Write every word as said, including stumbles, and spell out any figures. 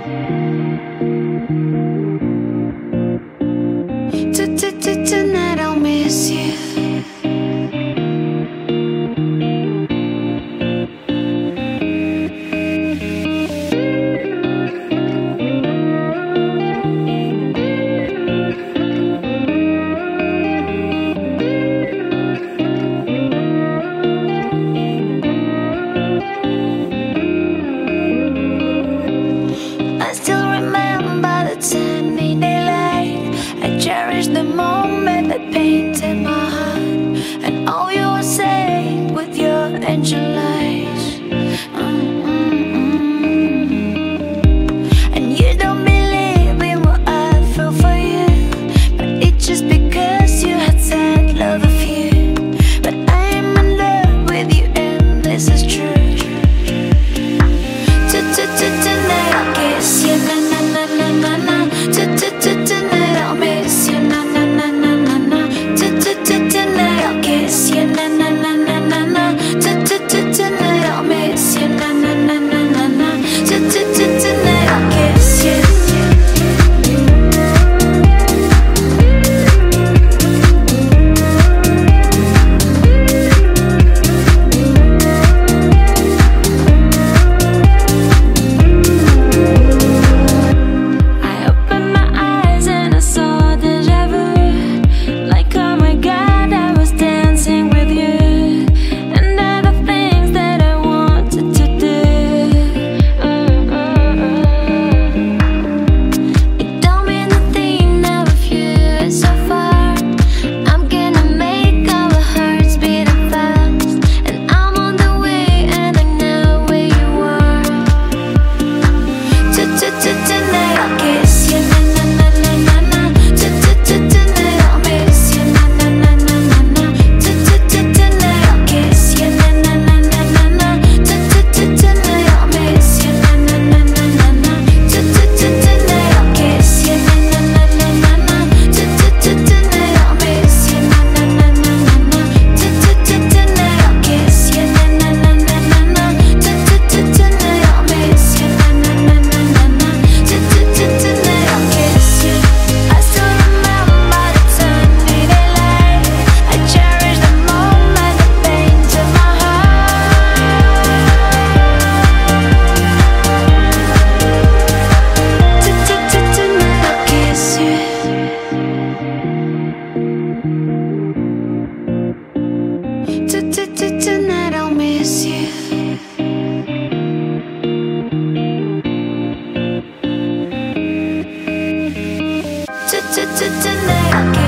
Tonight I'll miss you. I still remember the sunny daylight. I cherish the moment that painted my heart, and all you were saying with your angel eyes. Mm-mm-mm. And you don't believe in what I feel for you, but it's just because you had said love of you. But I am in love with you, and this is true. Tonight I'll kiss you, na na na na na na. Tonight I'll miss you, na na na na na na. Tonight I'll kiss you, na na na na na na. Tonight I'll miss you, na na na na na na. Tonight I'll kiss you. Tonight I'll miss you. Tonight I'll